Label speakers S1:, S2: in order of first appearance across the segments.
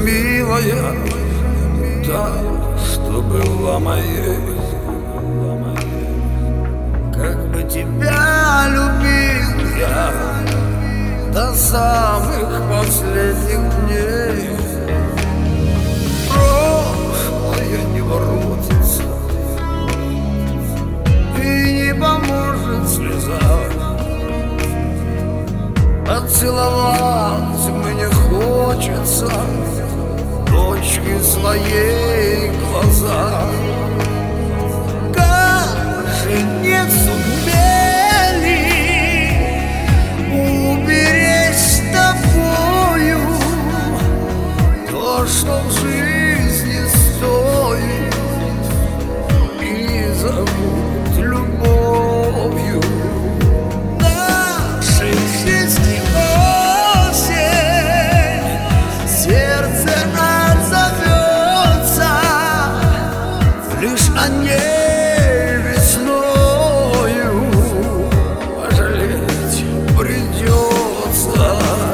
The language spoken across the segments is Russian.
S1: милая, та, что была моей. Как бы тебя любил я до самых последних дней. Прошлое не воротится и не поможет слеза. Поцеловать мне хочется дочки своей глаза. Как же не сумели уберечь с тобою то, что в жизни стоит, и зовут любовью. Нашей жизни осень, сердце отзовется лишь о ней весною, пожалеть придется.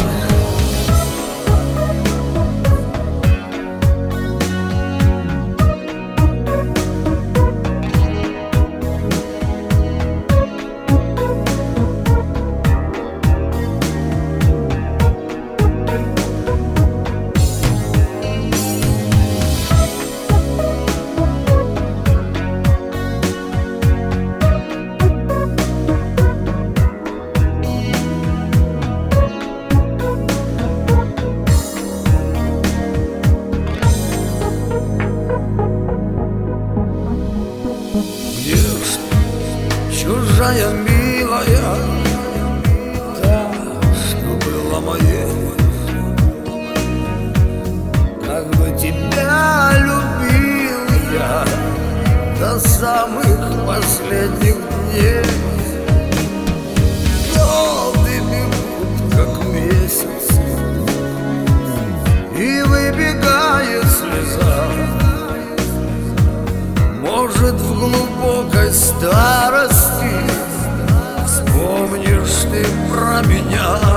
S1: Чужая милая, та, что была моей. Как бы тебя любил я до самых последних дней. Годы бегут, как месяц, и выбегает слеза. Может, в глубокой старости вспомнишь ты про меня.